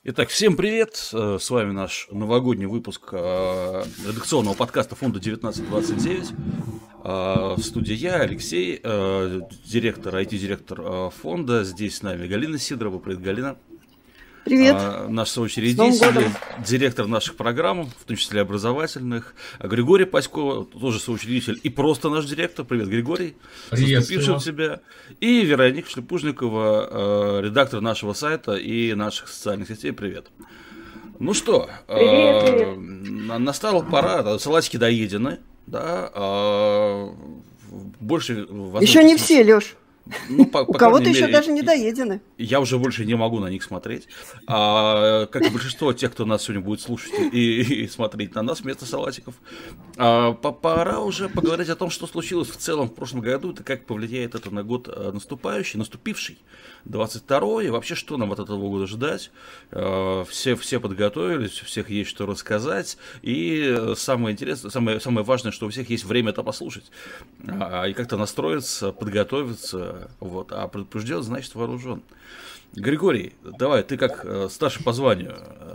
Итак, всем привет! С вами наш новогодний выпуск редакционного подкаста фонда 1929. В студии я, Алексей, директор, IT-директор фонда. Здесь с нами Галина Сидорова. Привет, Галина. Привет. Наш соучредитель, директор наших программ, в том числе образовательных. Григорий Пасько, тоже соучредитель и просто наш директор. Привет, Григорий. Наступившим тебя. И Вероника Шлепужникова, редактор нашего сайта и наших социальных сетей. Привет. Ну что, привет. Настала пора, салатики доедены, да, больше... Еще не все, Леш. Ну, у кого-то еще даже не доедены. Я уже больше не могу на них смотреть. Как и большинство тех, кто нас сегодня будет слушать и смотреть на нас вместо салатиков. Пора уже поговорить о том, что случилось в целом в прошлом году, и как повлияет это на год наступивший, 22-й, и вообще, что нам от этого года ждать. Все подготовились, у всех есть что рассказать, и самое интересное, самое важное, что у всех есть время это послушать, и как-то настроиться, подготовиться. Вот, а предупрежден, значит вооружен. Григорий, давай, ты как старший по званию.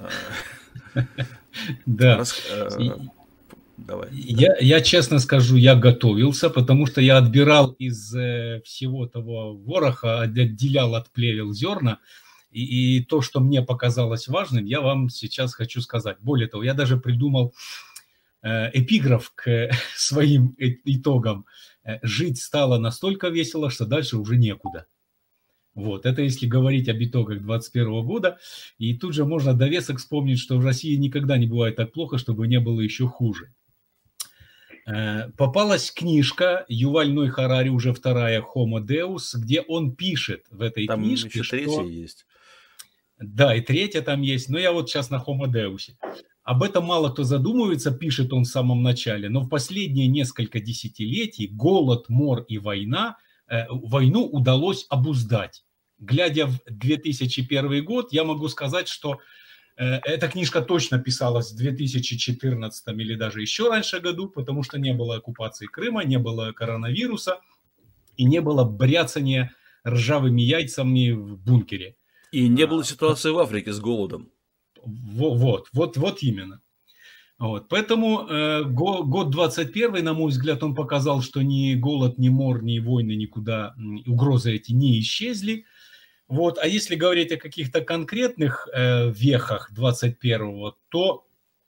Да. Давай. Я честно скажу, я готовился, потому что я отбирал из всего того вороха, отделял, отплевел зерна, и то, что мне показалось важным, я вам сейчас хочу сказать. Более того, я даже придумал эпиграф к своим итогам. Жить стало настолько весело, что дальше уже некуда. Вот, это если говорить об итогах 2021 года. И тут же можно довесок вспомнить, что в России никогда не бывает так плохо, чтобы не было еще хуже. Попалась книжка Юваль Ной Харари, уже вторая, Homo Deus, где он пишет в этой книжке, еще третья есть. Да, и третья там есть, но я вот сейчас на Homo Deus. Об этом мало кто задумывается, пишет он в самом начале, но в последние несколько десятилетий голод, мор и войну удалось обуздать. Глядя в 2001 год, я могу сказать, что эта книжка точно писалась в 2014 или даже еще раньше году, потому что не было оккупации Крыма, не было коронавируса и не было бряцания ржавыми яйцами в бункере. И не было ситуации в Африке с голодом. Вот именно. Вот. Поэтому год 21, на мой взгляд, он показал, что ни голод, ни мор, ни войны никуда, угрозы эти не исчезли. Вот. А если говорить о каких-то конкретных вехах 21-го, то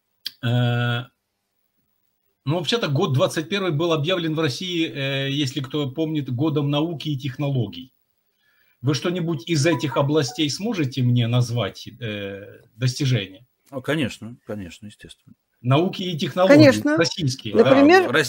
вообще-то год 21 был объявлен в России, если кто помнит, годом науки и технологий. Вы что-нибудь из этих областей сможете мне назвать достижения? Конечно, естественно. Науки и технологии, конечно. Российские. Например, да,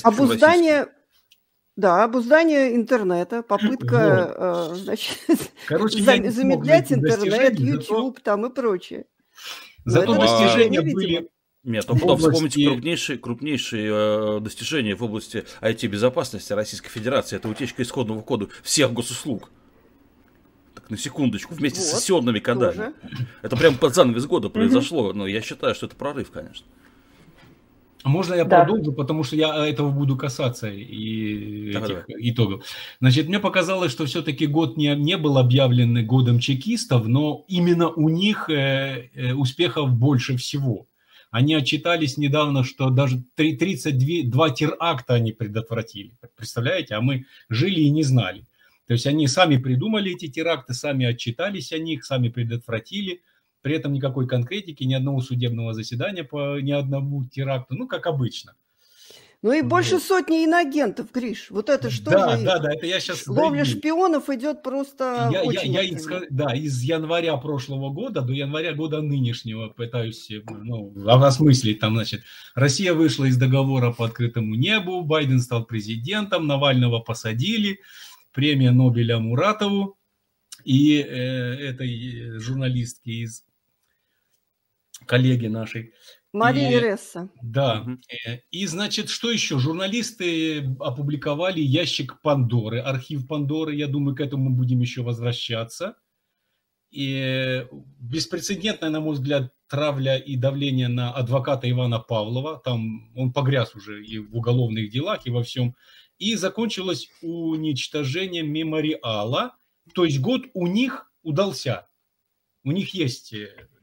обуздание интернета, попытка замедлять интернет, YouTube там и прочее. Зато достижения были... Нет, то потом вспомните крупнейшие достижения в области IT-безопасности Российской Федерации. Это утечка исходного кода всех госуслуг. На секундочку, вместе с сессионными кодами. Тоже. Это прямо под занавес года произошло, но я считаю, что это прорыв, конечно. Можно я продолжу, потому что я этого буду касаться этих итогов. Значит, мне показалось, что все-таки год не был объявлен годом чекистов, но именно у них успехов больше всего. Они отчитались недавно, что даже 32 теракта они предотвратили. Представляете? А мы жили и не знали. То есть они сами придумали эти теракты, сами отчитались о них, сами предотвратили. При этом никакой конкретики, ни одного судебного заседания по ни одному теракту. Ну, как обычно. Ну и больше сотни иноагентов, Гриш. Вот это что же? Да, это я сейчас... Ловля шпионов идет просто очень активно. Из января прошлого года до января года нынешнего пытаюсь осмыслить. Там, значит, Россия вышла из договора по открытому небу, Байден стал президентом, Навального посадили, премия Нобеля Муратову и этой журналистке из коллеги нашей. Мария Ресса. Да. И, значит, что еще? Журналисты опубликовали ящик Пандоры, архив Пандоры. Я думаю, к этому будем еще возвращаться. И беспрецедентная, на мой взгляд, травля и давление на адвоката Ивана Павлова. Там он погряз уже и в уголовных делах, и во всем. И закончилось уничтожением мемориала. То есть год у них удался. У них есть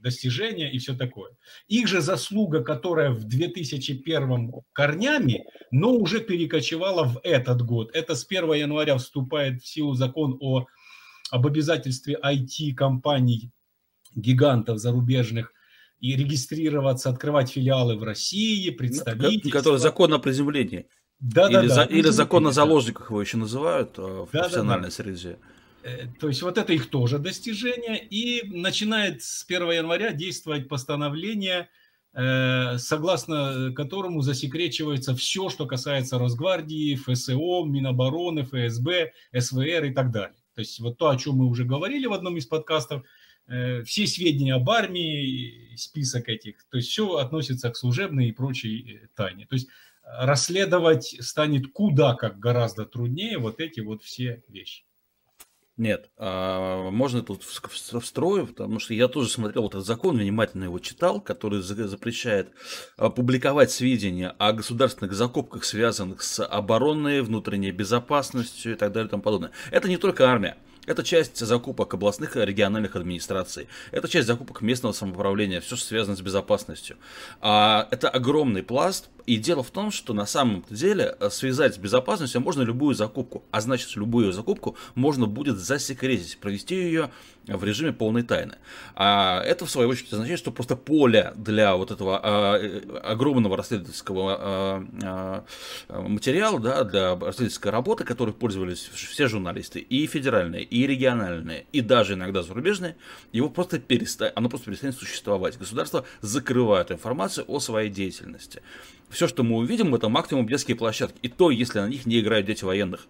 достижения и все такое. Их же заслуга, которая в 2001 корнями, но уже перекочевала в этот год. Это с 1 января вступает в силу закон об обязательстве IT-компаний, гигантов зарубежных, и регистрироваться, открывать филиалы в России, представительства. Который закон о приземлении. Или закон о заложниках его еще называют в профессиональной среде. То есть вот это их тоже достижение. И начинает с 1 января действовать постановление, согласно которому засекречивается все, что касается Росгвардии, ФСО, Минобороны, ФСБ, СВР и так далее. То есть вот то, о чем мы уже говорили в одном из подкастов, все сведения об армии, список этих, то есть все относится к служебной и прочей тайне. То есть расследовать станет куда как гораздо труднее вот эти вот все вещи. Нет, можно тут встрою, потому что я тоже смотрел этот закон, внимательно его читал, который запрещает публиковать сведения о государственных закупках, связанных с оборонной, внутренней безопасностью и так далее и тому подобное. Это не только армия. Это часть закупок областных и региональных администраций. Это часть закупок местного самоуправления, все, что связано с безопасностью. Это огромный пласт. И дело в том, что на самом деле связать с безопасностью можно любую закупку. А значит, любую закупку можно будет засекретить, провести ее в режиме полной тайны. Это, в свою очередь, означает, что просто поле для вот этого огромного расследовательского материала, да, для расследовательской работы, которой пользовались все журналисты, и федеральные, и региональные, и даже иногда зарубежные, оно просто перестанет существовать. Государство закрывает информацию о своей деятельности. Все, что мы увидим, это максимум детские площадки. И то, если на них не играют дети военных.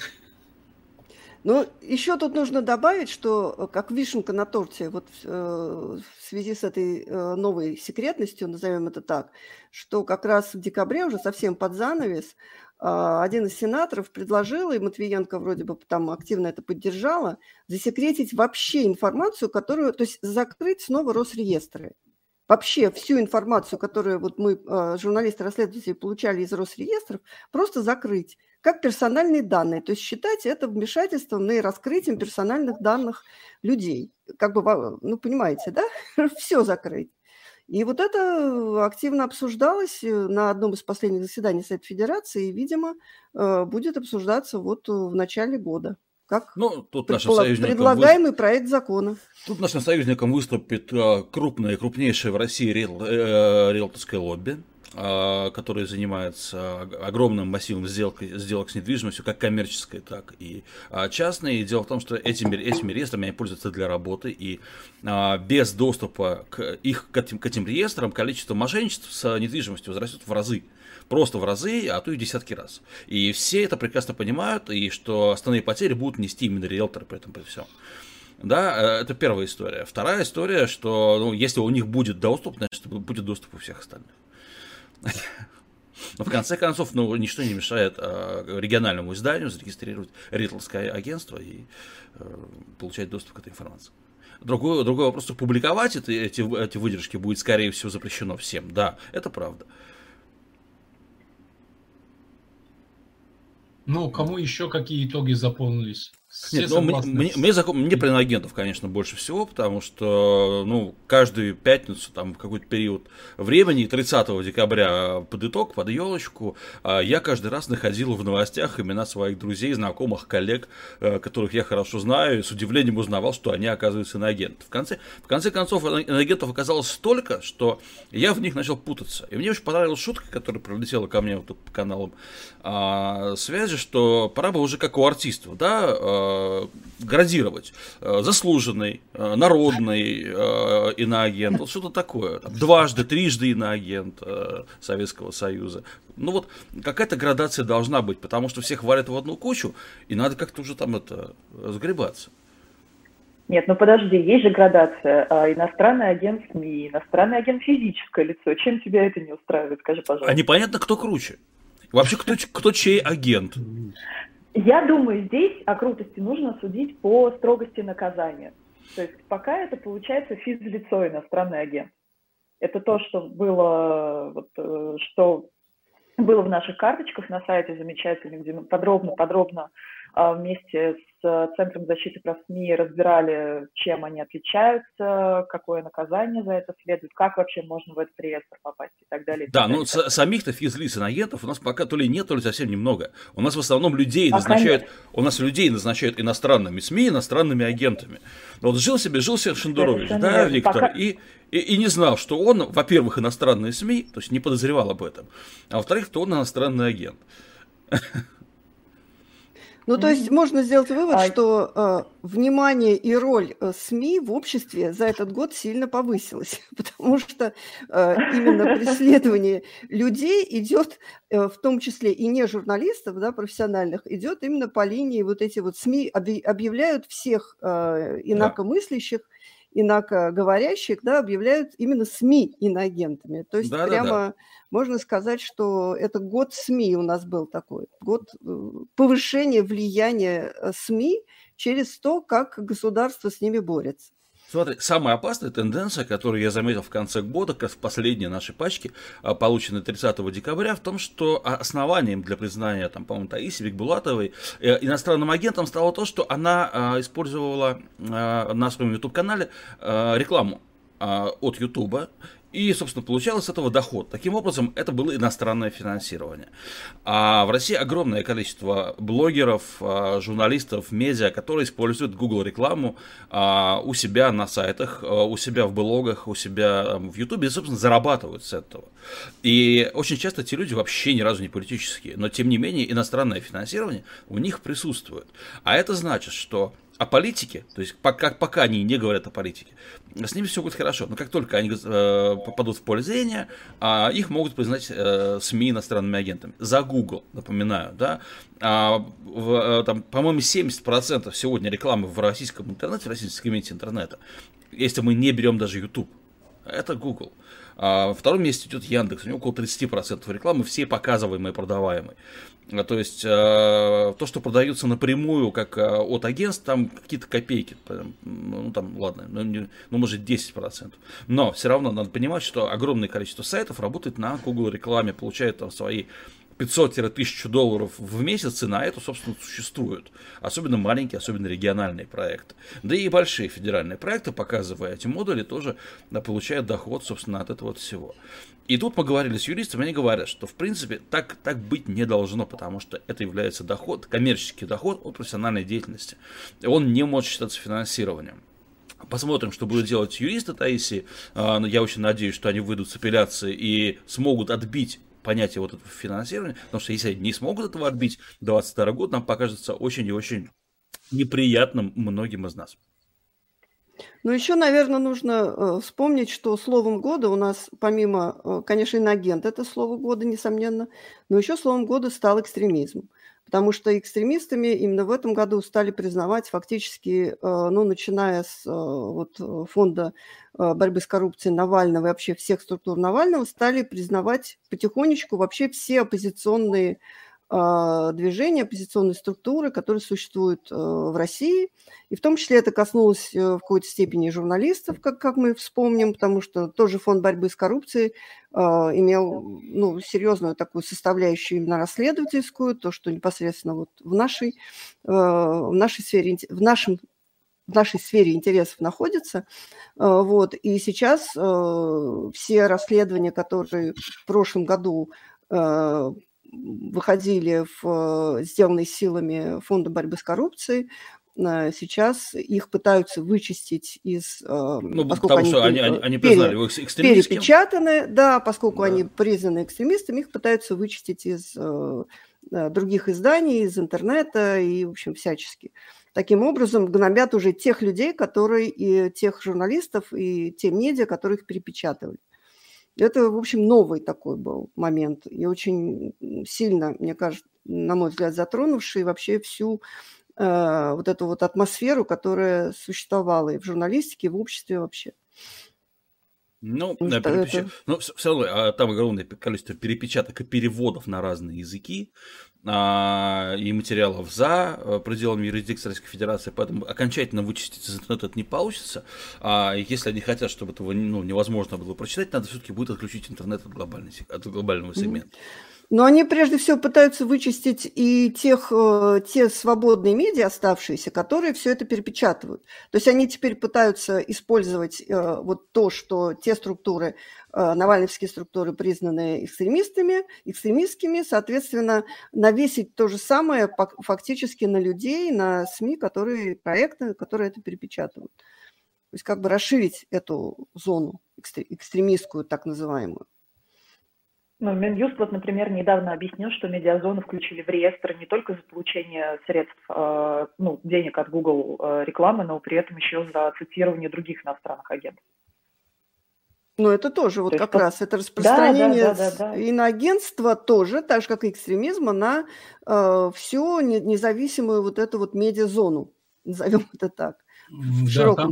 Ну, еще тут нужно добавить, что как вишенка на торте, вот в связи с этой новой секретностью, назовем это так, что как раз в декабре, уже совсем под занавес, один из сенаторов предложил, и Матвиенко вроде бы там активно это поддержала, засекретить вообще информацию, которую, то есть закрыть снова Росреестры. Вообще всю информацию, которую вот мы, журналисты-расследователи, получали из Росреестров, просто закрыть, как персональные данные. То есть считать это вмешательством и раскрытием персональных данных людей. Как бы, ну, понимаете, да? Все закрыть. И вот это активно обсуждалось на одном из последних заседаний Совета Федерации, и, видимо, будет обсуждаться вот в начале года. Как тут предлагаемый проект закона. Тут нашим союзником выступит крупнейшее в России риэлторское лобби, которое занимается огромным массивом сделок с недвижимостью, как коммерческой, так и частной. И дело в том, что этими реестрами они пользуются для работы, и без доступа к этим реестрам количество мошенничеств с недвижимостью возрастет в разы. Просто в разы, а то и десятки раз. И все это прекрасно понимают, и что основные потери будут нести именно риэлторы при этом, при всем. Да, это первая история. Вторая история, что если у них будет доступ, значит, будет доступ у всех остальных. Но в конце концов, ничто не мешает региональному изданию зарегистрировать риэлторское агентство и получать доступ к этой информации. Другой вопрос, что публиковать эти выдержки будет, скорее всего, запрещено всем. Да, это правда. Ну, кому еще какие итоги заполнились? Нет, мне про иноагентов, конечно, больше всего, потому что, каждую пятницу, там, в какой-то период времени, 30 декабря под итог, под елочку, я каждый раз находил в новостях имена своих друзей, знакомых, коллег, которых я хорошо знаю, и с удивлением узнавал, что они, оказываются, иноагенты. В конце концов, иноагентов оказалось столько, что я в них начал путаться. И мне очень понравилась шутка, которая прилетела ко мне вот по каналам связи, что пора бы уже как у артистов, да, градировать. Заслуженный, народный иноагент, вот что-то такое. Дважды, трижды иноагент Советского Союза. Какая-то градация должна быть, потому что всех валят в одну кучу, и надо как-то уже там сгребаться. Нет, подожди, есть же градация. Иностранный агент СМИ, иностранный агент физическое лицо. Чем тебя это не устраивает, скажи, пожалуйста. А непонятно, кто круче. Вообще, кто чей агент? Я думаю, здесь о крутости нужно судить по строгости наказания. То есть пока это получается физлицо, иностранный агент. Это то, что было в наших карточках на сайте замечательно, где мы подробно вместе с Центром защиты прав СМИ разбирали, чем они отличаются, какое наказание за это следует, как вообще можно в этот реестр попасть и так далее. Да, но самих-то физлиц иноагентов у нас пока то ли нет, то ли совсем немного. У нас в основном людей назначают иностранными СМИ, иностранными агентами. Вот жил себе Шендерович, да, Виктор, и не знал, что он, во-первых, иностранный СМИ, то есть не подозревал об этом, а во-вторых, что он иностранный агент. Ну, то есть можно сделать вывод, что внимание и роль СМИ в обществе за этот год сильно повысилось, потому что именно преследование людей идет, в том числе и не журналистов, да, профессиональных, идет именно по линии вот эти вот СМИ объявляют всех инакомыслящих, инакоговорящих, да, объявляют именно СМИ иноагентами. То есть можно сказать, что это год СМИ у нас был такой, год повышения влияния СМИ через то, как государство с ними борется. Смотри, самая опасная тенденция, которую я заметил в конце года, как в последней нашей пачке, полученной 30 декабря, в том, что основанием для признания, там, по-моему, Таисии Бекбулатовой иностранным агентом стало то, что она использовала на своем YouTube-канале рекламу от YouTube. И, собственно, получалось с этого доход. Таким образом, это было иностранное финансирование. А в России огромное количество блогеров, журналистов, медиа, которые используют Google рекламу у себя на сайтах, у себя в блогах, у себя в YouTube, и, собственно, зарабатывают с этого. И очень часто эти люди вообще ни разу не политические, но, тем не менее, иностранное финансирование у них присутствует. А это значит, что о политике, то есть пока они не говорят о политике, с ними все будет хорошо. Но как только они попадут в поле зрения, их могут признать СМИ иностранными агентами. За Google, напоминаю, да, там, по-моему, 70% сегодня рекламы в российском интернете, в российском сегменте интернета, если мы не берем даже YouTube, это Google. На втором месте идет Яндекс, у него около 30% рекламы, все показываемые, продаваемые. То есть то, что продается напрямую, как от агентств, там какие-то копейки, ну там ладно, ну может 10%. Но все равно надо понимать, что огромное количество сайтов работает на Google рекламе, получает там свои $500-1000 в месяц, и на это, собственно, существуют. Особенно маленькие, особенно региональные проекты. Да и большие федеральные проекты, показывая эти модули, тоже получают доход, собственно, от этого всего. И тут мы говорили с юристами, они говорят, что, в принципе, так быть не должно, потому что это является доход, коммерческий доход от профессиональной деятельности. Он не может считаться финансированием. Посмотрим, что будут делать юристы Таисии. Я очень надеюсь, что они выйдут с апелляцией и смогут отбить понятие вот этого финансирования, потому что если они не смогут этого отбить, 2022 год нам покажется очень и очень неприятным многим из нас. Ну, еще, наверное, нужно вспомнить, что словом года у нас, помимо, конечно, иноагент, это слово года, несомненно, но еще словом года стал экстремизм. Потому что экстремистами именно в этом году стали признавать фактически, ну, начиная с вот, фонда борьбы с коррупцией Навального и вообще всех структур Навального, стали признавать потихонечку вообще все оппозиционные движения, оппозиционные структуры, которые существуют в России. И в том числе это коснулось в какой-то степени журналистов, как мы вспомним, потому что тоже фонд борьбы с коррупцией имел, ну, серьезную такую составляющую именно расследовательскую, то, что непосредственно вот в нашей сфере интересов находится. Вот. И сейчас все расследования, которые в прошлом году выходили сделанные силами Фонда борьбы с коррупцией, сейчас их пытаются вычистить из... Ну, потому что они признали его экстремистским. Перепечатаны, да, поскольку они признаны экстремистами, их пытаются вычистить из других изданий, из интернета и, в общем, всячески. Таким образом, гнобят уже тех людей, и тех журналистов, и те медиа, которые их перепечатывали. Это, в общем, новый такой был момент и очень сильно, мне кажется, на мой взгляд, затронувший вообще всю вот эту вот атмосферу, которая существовала и в журналистике, и в обществе вообще. Ну, да, но все равно там огромное количество перепечаток и переводов на разные языки и материалов за пределами юрисдикции Российской Федерации, поэтому окончательно вычистить из интернета это не получится. Если они хотят, чтобы этого невозможно было прочитать, надо все-таки будет отключить интернет от глобального сегмента. Но они прежде всего пытаются вычистить и те свободные медиа оставшиеся, которые все это перепечатывают. То есть они теперь пытаются использовать вот то, что те структуры, навальновские структуры, признанные экстремистскими, соответственно, навесить то же самое фактически на людей, на СМИ, проекты, которые это перепечатывают. То есть как бы расширить эту зону экстремистскую, так называемую. Ну, Минюст, вот, например, недавно объяснил, что медиазону включили в реестр не только за получение средств, денег от Google рекламы, но при этом еще за цитирование других иностранных агентов. Ну, это тоже вот как раз, это распространение иноагентства тоже, так же, как и экстремизма, на всю независимую вот эту вот медиазону, назовем это так. Да, там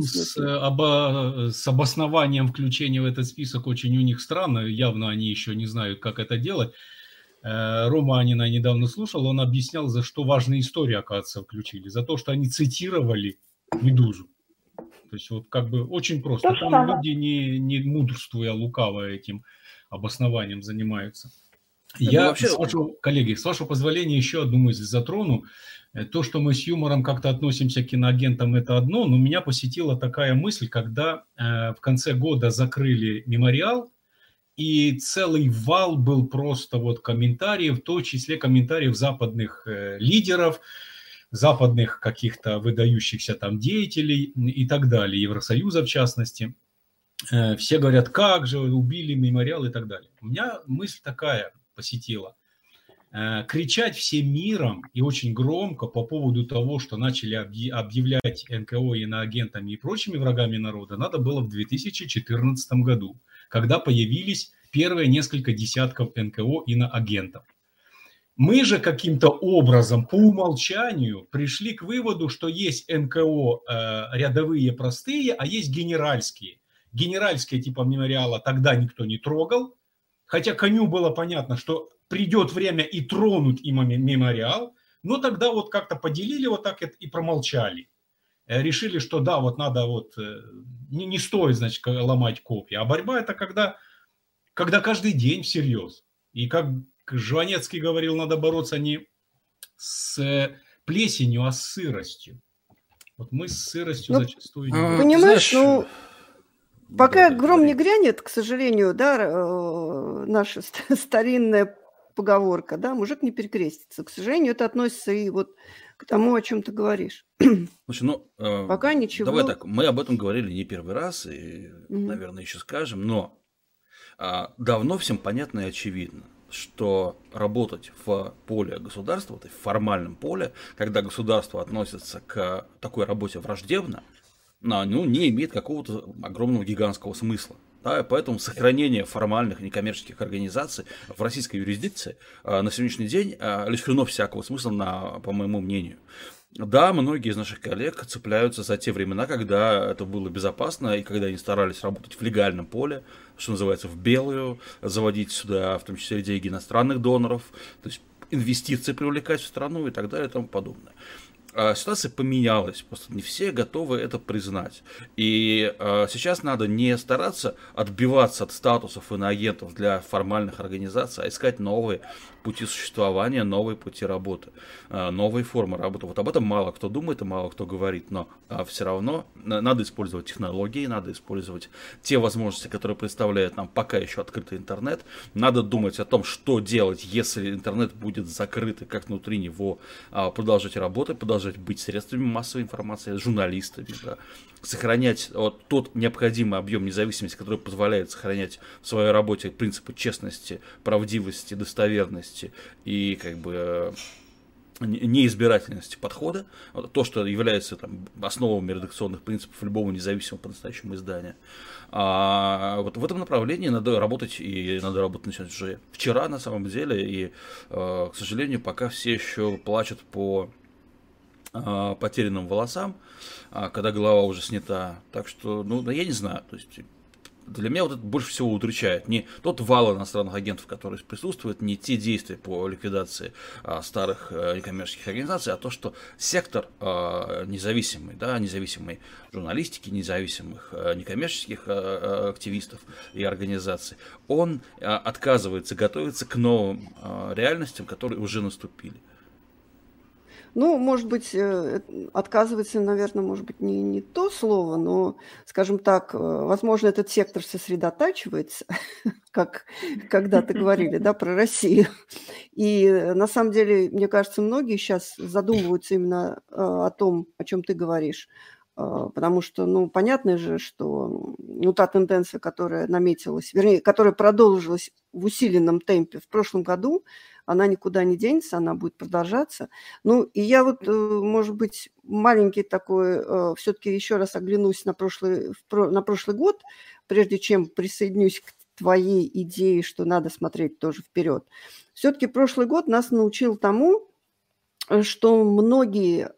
с обоснованием включения в этот список очень у них странно, явно они еще не знают, как это делать. Рома Анина недавно слушал, он объяснял, за что важные истории, оказывается, включили. За то, что они цитировали «Медузу». То есть вот как бы очень просто. Там люди не мудрствуя, лукаво этим обоснованием занимаются. Я, коллеги, с вашего позволения, еще одну мысль затрону. То, что мы с юмором как-то относимся к киноагентам, это одно, но меня посетила такая мысль, когда в конце года закрыли мемориал, и целый вал был просто вот комментариев, в том числе комментариев западных лидеров, западных каких-то выдающихся там деятелей и так далее, Евросоюза в частности. Все говорят, как же убили мемориал и так далее. У меня мысль такая посетила. Кричать всем миром и очень громко по поводу того, что начали объявлять НКО иноагентами и прочими врагами народа, надо было в 2014 году, когда появились первые несколько десятков НКО иноагентов. Мы же каким-то образом по умолчанию пришли к выводу, что есть НКО рядовые простые, а есть генеральские. Генеральские типа мемориала тогда никто не трогал, хотя коню было понятно, что придет время и тронут им мемориал, но тогда вот как-то поделили вот так и промолчали. Решили, что да, вот надо вот, не стоит, значит, ломать копья. А борьба это когда каждый день всерьез. И как Жванецкий говорил, надо бороться не с плесенью, а с сыростью. Вот мы с сыростью зачастую не боремся. Понимаешь, пока гром не грянет, к сожалению, да, наша старинная поговорка, да, мужик не перекрестится. К сожалению, это относится и вот к тому, о чем ты говоришь. Слушай, пока ничего. Давай так, мы об этом говорили не первый раз, и, наверное, еще скажем, но давно всем понятно и очевидно, что работать в поле государства, в формальном поле, когда государство относится к такой работе враждебно, не имеет какого-то огромного гигантского смысла. Да, поэтому сохранение формальных некоммерческих организаций в российской юрисдикции на сегодняшний день лишено всякого смысла, по моему мнению. Да, многие из наших коллег цепляются за те времена, когда это было безопасно, и когда они старались работать в легальном поле, что называется, в белую, заводить сюда, в том числе, деньги иностранных доноров, то есть инвестиции привлекать в страну и так далее и тому подобное. Ситуация поменялась, просто не все готовы это признать. И сейчас надо не стараться отбиваться от статусов иноагентов для формальных организаций, а искать новые пути существования, новые пути работы, новые формы работы. Вот об этом мало кто думает и мало кто говорит, но все равно надо использовать технологии, надо использовать те возможности, которые представляет нам пока еще открытый интернет. Надо думать о том, что делать, если интернет будет закрыт, и как внутри него продолжать работать, продолжать быть средствами массовой информации, журналистами, да, сохранять тот необходимый объем независимости, который позволяет сохранять в своей работе принципы честности, правдивости, достоверности и неизбирательности подхода, то, что является основами редакционных принципов любого независимого по-настоящему издания. Вот в этом направлении надо работать, и надо работать начать уже вчера на самом деле, и, к сожалению, пока все еще плачут по потерянным волосам, когда голова уже снята. Так что, я не знаю, то есть для меня вот это больше всего удручает. Не тот вал иностранных агентов, который присутствует, не те действия по ликвидации старых некоммерческих организаций, а то, что сектор независимый, да, независимой журналистики, независимых некоммерческих активистов и организаций, он отказывается готовиться к новым реальностям, которые уже наступили. Ну, может быть, отказывается, наверное, может быть, не то слово, но, скажем так, возможно, этот сектор сосредотачивается, как когда-то говорили, да, про Россию. И на самом деле, мне кажется, многие сейчас задумываются именно о том, о чем ты говоришь. Потому что, ну, понятно же, что та тенденция, которая наметилась, вернее, которая продолжилась в усиленном темпе в прошлом году, она никуда не денется, она будет продолжаться. Ну, и я вот, может быть, маленький такой, все-таки еще раз оглянусь на прошлый год, прежде чем присоединюсь к твоей идее, что надо смотреть тоже вперед. Все-таки прошлый год нас научил тому, что многие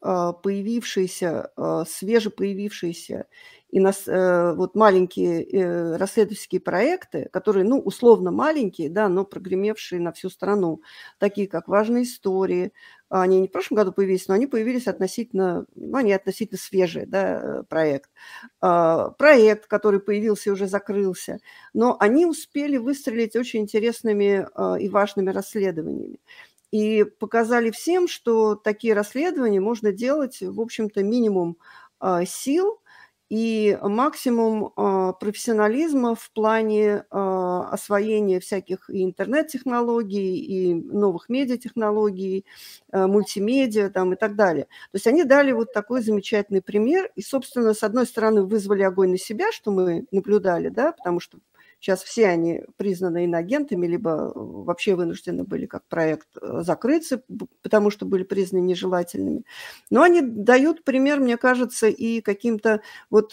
свежепоявившиеся и вот маленькие расследовательские проекты, которые, ну, условно маленькие, да, но прогремевшие на всю страну, такие как «Важные истории», они не в прошлом году появились, но они появились относительно свежие, да, проект. Проект, который появился и уже закрылся, но они успели выстрелить очень интересными и важными расследованиями. И показали всем, что такие расследования можно делать, в общем-то, минимум сил и максимум профессионализма в плане освоения всяких и интернет-технологий, и новых медиатехнологий, мультимедиа там, и так далее. То есть они дали вот такой замечательный пример и, собственно, с одной стороны, вызвали огонь на себя, что мы наблюдали, да, потому что сейчас все они признаны иноагентами, либо вообще вынуждены были как проект закрыться, потому что были признаны нежелательными. Но они дают пример, мне кажется, и каким-то вот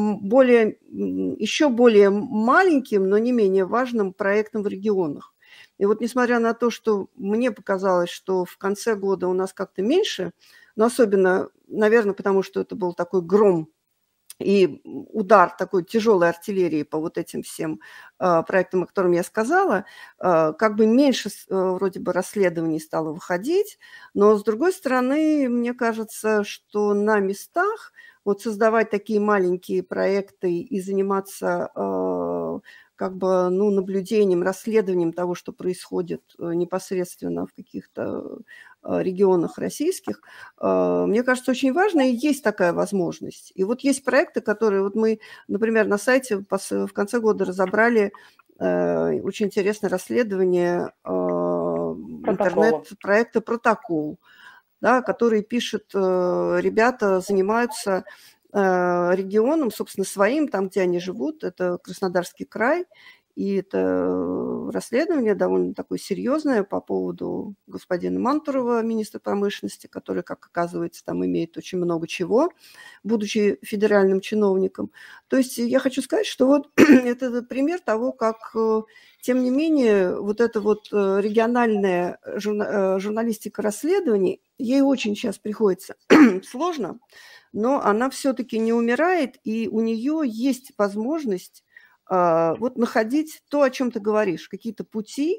еще более маленьким, но не менее важным проектам в регионах. И вот несмотря на то, что мне показалось, что в конце года у нас как-то меньше, но особенно, наверное, потому что это был такой гром и удар такой тяжелой артиллерии по вот этим всем проектам, о которых я сказала, как бы меньше вроде бы расследований стало выходить, но с другой стороны, мне кажется, что на местах вот создавать такие маленькие проекты и заниматься как бы, ну, наблюдением, расследованием того, что происходит непосредственно в каких-то регионах российских, мне кажется, очень важно, и есть такая возможность. И вот есть проекты, которые вот мы, например, на сайте в конце года разобрали очень интересное расследование интернет-проекта «Протокол», да, который пишут ребята, занимаются регионом, собственно, своим, там, где они живут, это Краснодарский край, и это расследование довольно такое серьезное по поводу господина Мантурова, министра промышленности, который, как оказывается, там имеет очень много чего, будучи федеральным чиновником. То есть я хочу сказать, что вот это пример того, как, тем не менее, вот эта вот региональная журналистика расследований, ей очень сейчас приходится сложно, но она все-таки не умирает, и у нее есть возможность вот находить то, о чем ты говоришь, какие-то пути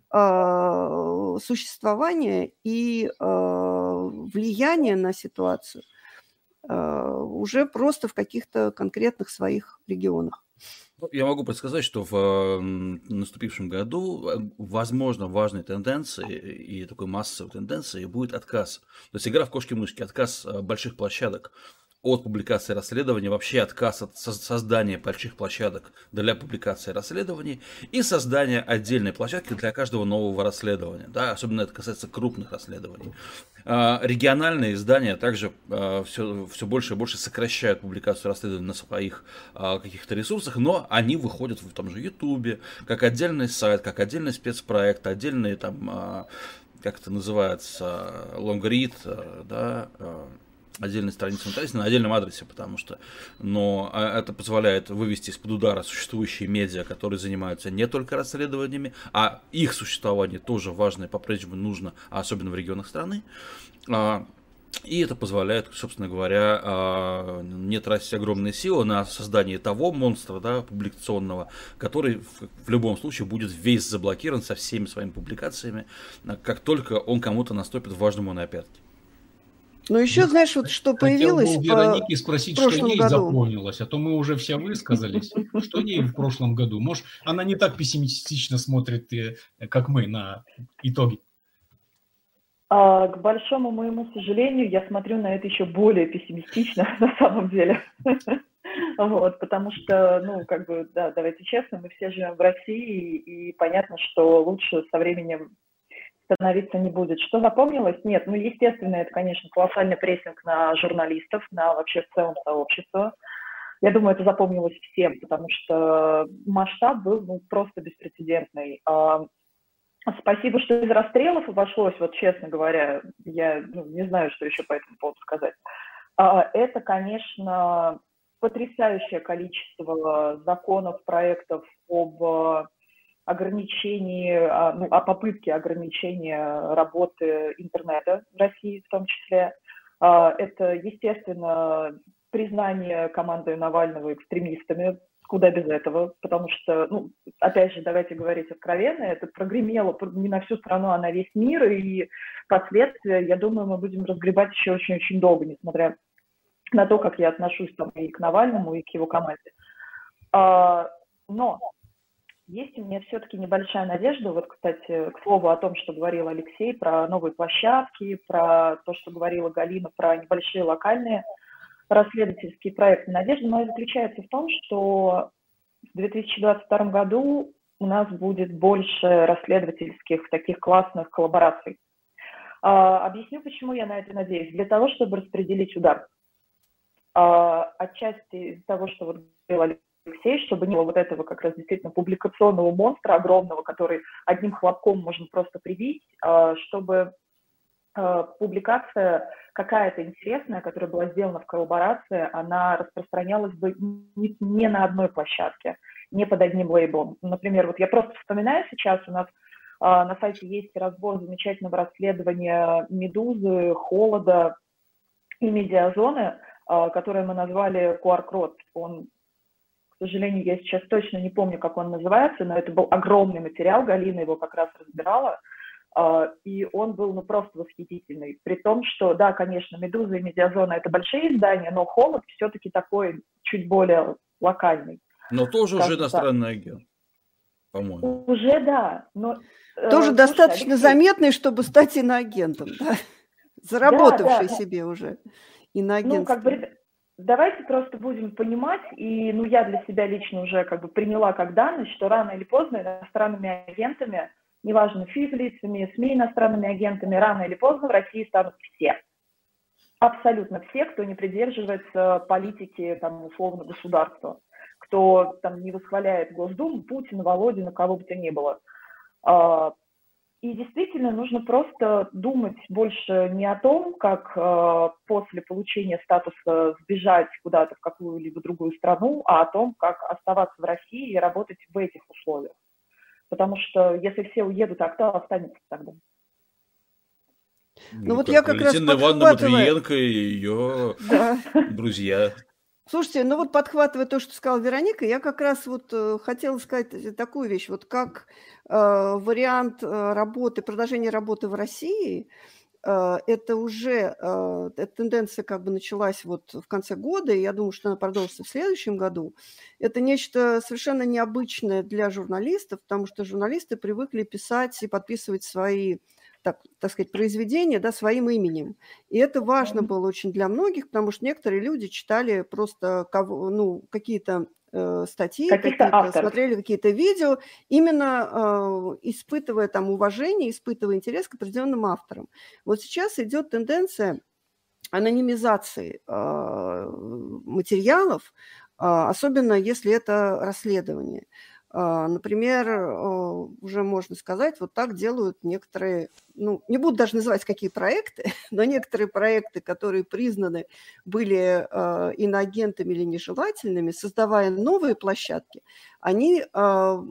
существования и влияния на ситуацию уже просто в каких-то конкретных своих регионах. Я могу предсказать, что в наступившем году, возможно, важной тенденцией и такой массовой тенденцией будет отказ. То есть игра в кошки-мышки, отказ больших площадок от публикации расследований, вообще отказ от создания больших площадок для публикации расследований и создания отдельной площадки для каждого нового расследования. Да? Особенно это касается крупных расследований. Региональные издания также все больше и больше сокращают публикацию расследований на своих каких-то ресурсах, но они выходят в том же Ютубе, как отдельный сайт, как отдельный спецпроект, отдельный там, как это называется, лонгрид, да, отдельной страницы на отдельном адресе, потому что, но это позволяет вывести из-под удара существующие медиа, которые занимаются не только расследованиями, а их существование тоже важно и по-прежнему нужно, особенно в регионах страны. И это позволяет, собственно говоря, не тратить огромные силы на создание того монстра, да, публикационного, который в любом случае будет весь заблокирован со всеми своими публикациями, как только он кому-то наступит важному на пятки. Ну, еще, знаешь, вот что появилось Хотел бы у Вероники спросить, что ей году. запомнилось, а то мы уже все высказались. Что ей в прошлом году? Может, она не так пессимистично смотрит, как мы, на итоги? К большому моему сожалению, я смотрю на это еще более пессимистично на самом деле. Вот, потому что, ну, как бы, да, давайте честно, мы все живем в России, и понятно, что лучше со временем становиться не будет. Что запомнилось? Нет, ну, естественно, это, конечно, колоссальный прессинг на журналистов, на вообще в целом сообщество. Я думаю, это запомнилось всем, потому что масштаб был, ну, просто беспрецедентный. Спасибо, что из расстрелов обошлось, вот честно говоря, я не знаю, что еще по этому поводу сказать. Это, конечно, потрясающее количество законов, проектов об ограничении, о попытке ограничения работы интернета в России в том числе. Это, естественно, признание команды Навального экстремистами, куда без этого, потому что, ну, опять же, давайте говорить откровенно, это прогремело не на всю страну, а на весь мир, и последствия, я думаю, мы будем разгребать еще очень-очень долго, несмотря на то, как я отношусь там и к Навальному, и к его команде. Но есть у меня все-таки небольшая надежда, вот, кстати, к слову о том, что говорил Алексей, про новые площадки, про то, что говорила Галина, про небольшие локальные расследовательские проекты. Надежда моя заключается в том, что в 2022 году у нас будет больше расследовательских таких классных коллабораций. Объясню, почему я на это надеюсь. Для того, чтобы распределить удар. Отчасти из-за того, что вот говорил Алексей, чтобы не было вот этого как раз действительно публикационного монстра огромного, который одним хлопком можно просто прибить, чтобы публикация какая-то интересная, которая была сделана в коллаборации, она распространялась бы не на одной площадке, не под одним лейблом. Например, вот я просто вспоминаю сейчас, у нас на сайте есть разбор замечательного расследования «Медузы», «Холода» и «Медиазоны», которое мы назвали «Куаркрот». Он, к сожалению, я сейчас точно не помню, как он называется, но это был огромный материал, Галина его как раз разбирала. И он был, ну, просто восхитительный. При том, что, да, конечно, «Медуза» и «Медиазона» — это большие издания, но «Холод» все-таки такой чуть более локальный. Но тоже уже иностранный агент, по-моему. Уже, да. Но, тоже достаточно Алексей, заметный, чтобы стать иноагентом, да? Заработавший себе уже иноагентство. Ну, как бы, давайте просто будем понимать, и, ну, я для себя лично уже как бы приняла как данность, что рано или поздно иностранными агентами, неважно, физлицами, СМИ иностранными агентами, рано или поздно в России станут все. Абсолютно все, кто не придерживается политики, там, условно, государства, кто там не восхваляет Госдуму, Путина, Володина, кого бы то ни было. И действительно нужно просто думать больше не о том, как после получения статуса сбежать куда-то в какую-либо другую страну, а о том, как оставаться в России и работать в этих условиях. Потому что если все уедут, а кто останется тогда? Ну вот я как раз подхватываю... Матвиенко и ее друзья. Слушайте, ну вот подхватывая то, что сказала Вероника, я как раз вот хотела сказать такую вещь. Вот как вариант работы, продолжения работы в России, это уже, эта тенденция как бы началась вот в конце года, и я думаю, что она продолжится в следующем году. Это нечто совершенно необычное для журналистов, потому что журналисты привыкли писать и подписывать свои, так сказать, произведения, да, своим именем. И это важно было очень для многих, потому что некоторые люди читали просто какие-то статьи, смотрели какие-то видео, именно испытывая там уважение, испытывая интерес к определенным авторам. Вот сейчас идет тенденция анонимизации материалов, особенно если это расследование. Например, уже можно сказать, вот так делают некоторые, ну, не буду даже называть, какие проекты, но некоторые проекты, которые признаны были иноагентами или нежелательными, создавая новые площадки, они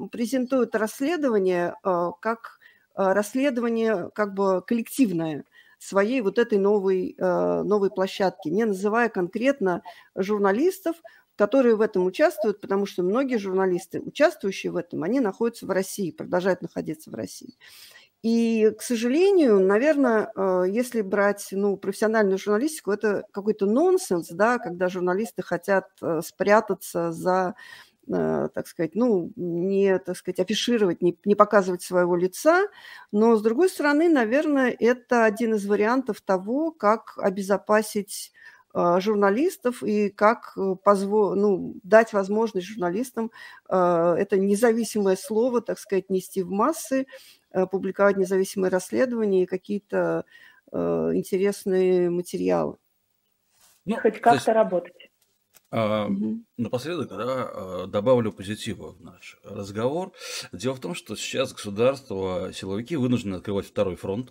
презентуют расследование как расследование как бы коллективное. своей вот этой новой площадки, не называя конкретно журналистов, которые в этом участвуют, потому что многие журналисты, участвующие в этом, они находятся в России, продолжают находиться в России. И, к сожалению, наверное, если брать профессиональную журналистику, это какой-то нонсенс, да, когда журналисты хотят спрятаться за, так сказать, не, так сказать, афишировать, не показывать своего лица. Но, с другой стороны, наверное, это один из вариантов того, как обезопасить журналистов и как дать возможность журналистам это независимое слово, так сказать, нести в массы, публиковать независимые расследования и какие-то интересные материалы. Хоть как-то работать. Напоследок, добавлю позитива в наш разговор. Дело в том, что сейчас государство, силовики вынуждены открывать второй фронт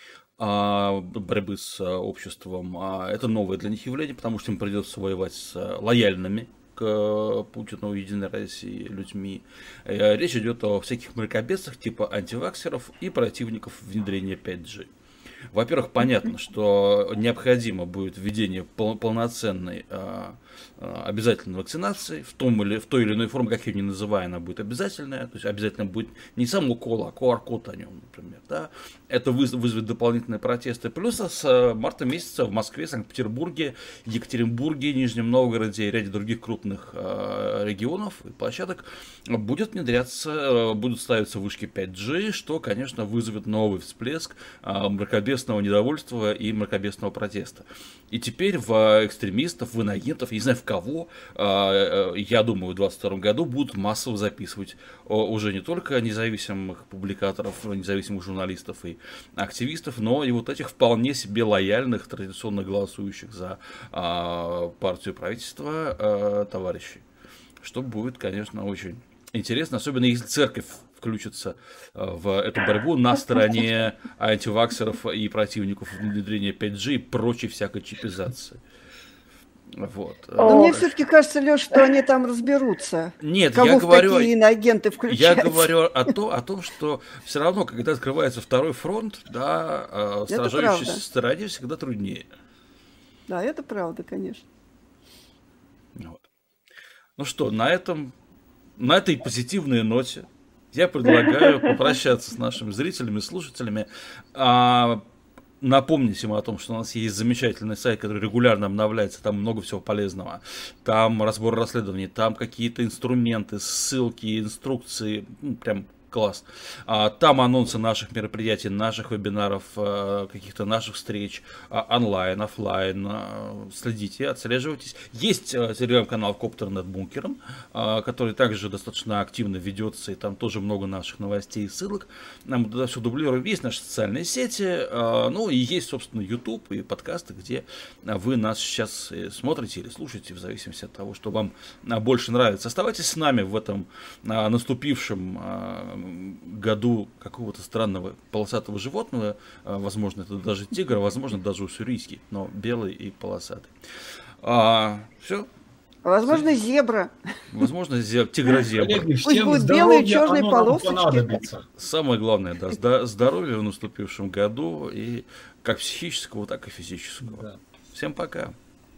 борьбы с обществом. Это новое для них явление, потому что им придется воевать с лояльными к Путину, Единой России людьми. Речь идет о всяких мракобесах типа антиваксеров и противников внедрения 5G. Во-первых, понятно, что необходимо будет введение полноценной обязательной вакцинации в той или иной форме, как ее ни называя, она будет обязательная. То есть обязательно будет не сам укол, а QR-код о нем, например. Да? Это вызовет дополнительные протесты. Плюс с марта месяца в Москве, Санкт-Петербурге, Екатеринбурге, Нижнем Новгороде и ряде других крупных регионов и площадок будут ставиться вышки 5G, что, конечно, вызовет новый всплеск мракобесного недовольства и мракобесного протеста. И теперь в экстремистов, в инагентов, не знаю в кого, я думаю, в 2022 году будут массово записывать уже не только независимых публикаторов, независимых журналистов и активистов, но и вот этих вполне себе лояльных, традиционно голосующих за партию правительства товарищей. Что будет, конечно, очень интересно, особенно если церковь включится в эту борьбу на стороне антиваксеров и противников внедрения 5G и прочей всякой чипизации. Вот. Но мне все-таки кажется, Леш, что они там разберутся. Нет, кого я говорю, такие иноагенты включать. Я говорю о том, что все равно, когда открывается второй фронт, да, сражающейся стороне всегда труднее. Да, это правда, конечно. Вот. Ну что, на этой позитивной ноте я предлагаю попрощаться с нашими зрителями, слушателями. Напомнить им о том, что у нас есть замечательный сайт, который регулярно обновляется, там много всего полезного. Там разбор расследований, там какие-то инструменты, ссылки, инструкции, прям класс. Там анонсы наших мероприятий, наших вебинаров, каких-то наших встреч, онлайн, офлайн. Следите, отслеживайтесь. Есть телеграм-канал Коптер над бункером, который также достаточно активно ведется, и там тоже много наших новостей и ссылок. Нам туда все дублируем. Есть наши социальные сети, ну и есть, собственно, YouTube и подкасты, где вы нас сейчас смотрите или слушаете, в зависимости от того, что вам больше нравится. Оставайтесь с нами в этом наступившем году какого-то странного полосатого животного, возможно, это даже тигр, возможно, даже уссурийский, но белый и полосатый. Все. Возможно, зебра. Возможно, тигрозебра. Пусть будут белые и черные полосочки. Самое главное, да, здоровья в наступившем году, и как психического, так и физического. Да. Всем пока.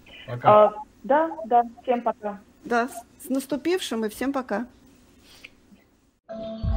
Да, всем пока. Да, с наступившим и всем пока.